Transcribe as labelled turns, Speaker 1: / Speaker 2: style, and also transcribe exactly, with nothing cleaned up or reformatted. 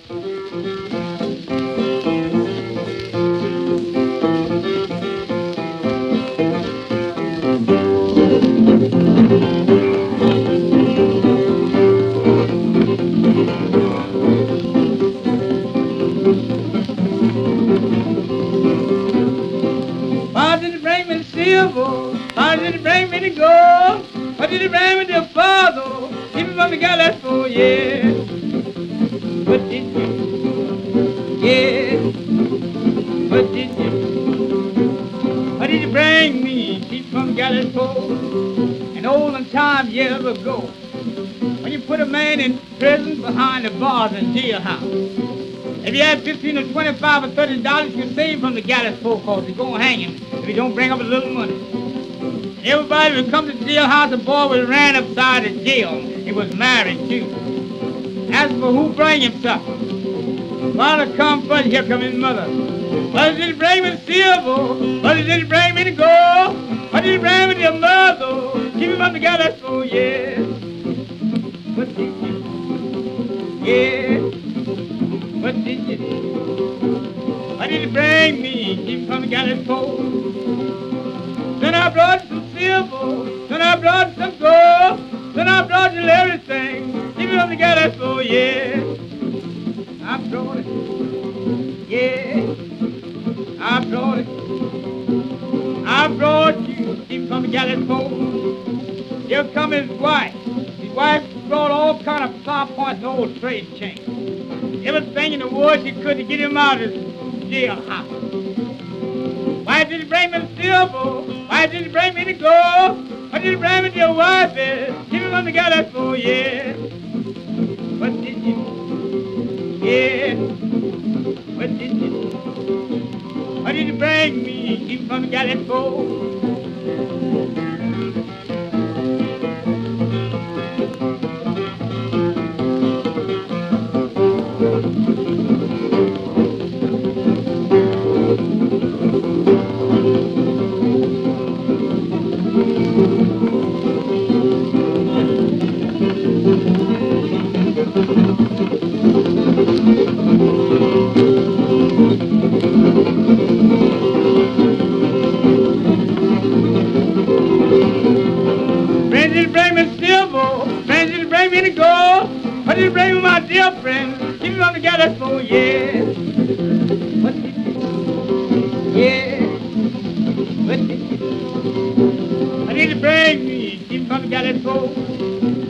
Speaker 1: Why did he bring me the silver? Why did he bring me the gold? Why did he bring me the father? Even from the gallows for yeah. What did you? Yeah. What did you? Why did you bring me? Keep from the gallows for an olden time years ago. When you put a man in prison behind the bars in jailhouse. If you had fifteen or twenty-five or thirty dollars, you could save from the gallows for cause you're going to hang him if you don't bring up a little money. And everybody would come to the jailhouse, the boy was ran upside the jail. He was married too. Ask for who bring him something. Father come first, here come his mother. What did he bring me the silver? What did he bring me the gold? What did he bring me the mother? Keep him from the gallows for yeah. What did you? Yeah. What did you do? Why did you bring me? Keep from the gallows pole. Then I brought some silver. Then I brought some gold. Then I brought you everything. Keep from the gallows pole, yeah. I brought it. Yeah. I brought it. I brought you. Keep from the gallows pole. Here come his wife. His wife brought all kind of flower points and old trade chains. Everything in the world she could to get him out of his jailhouse. Why did he bring me the silver? Why did he bring me the gold? Why did he bring me to your wife? Keep him on the gallows for yeah. What did you do? Yeah. What did you do? Why did you bring me? Keep him on the gallows for? Friends, did bring me silver. Friends, did bring me the gold. What did you bring me, my dear friend? Keep it on the gallows for yeah. What did you do? Yeah. What did you do? What did you bring me? Keep it on the gallows for?